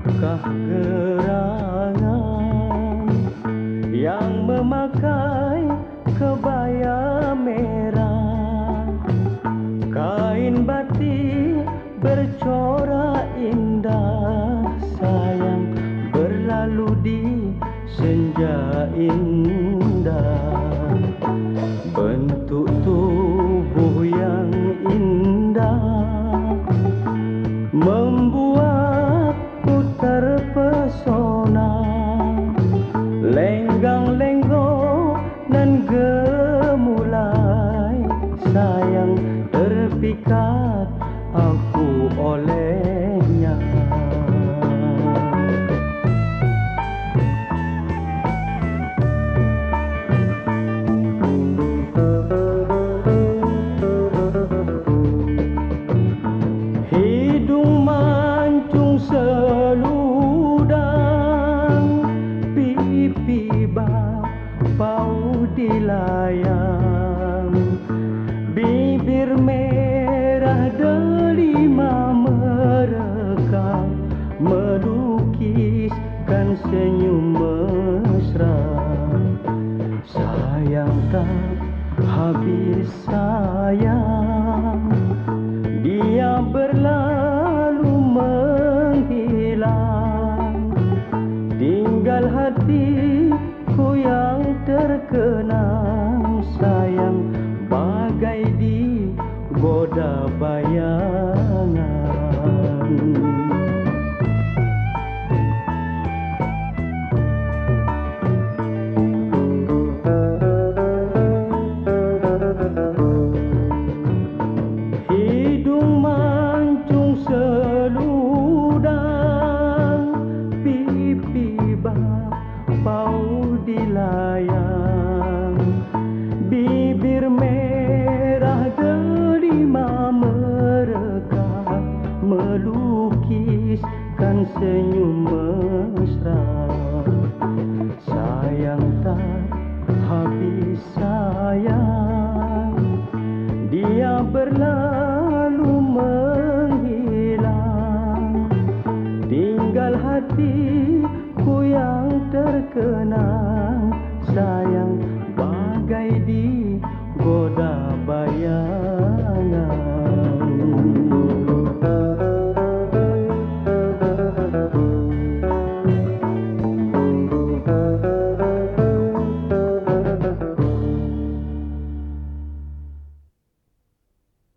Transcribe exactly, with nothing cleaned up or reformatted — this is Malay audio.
Kah gerangan yang memakai kebaya merah, kain batik bercorak indah, sayang berlalu di senja indah. Bentuk tubuh yang indah membuatku terpesona, lenggang-lenggok dan gemulai, sayang terpikat aku olehnya. Hidung mancung seludang, pipi bau dilayang, bibir merah delima merekam, melukiskan senyum mesra. Sayang tak habis sayang, dia berlalu menghilang, tinggal hatiku yang terkenang, sayang bagai digoda bayangan. Hidung mancung seludang, pipi bau dilayang, bibir merah delima merekam, melukiskan senyum mesra. Sayang tak habis sayang, dia berlalu menghilang, tinggal hatiku yang terkenang, sayang bagai digoda bayangan.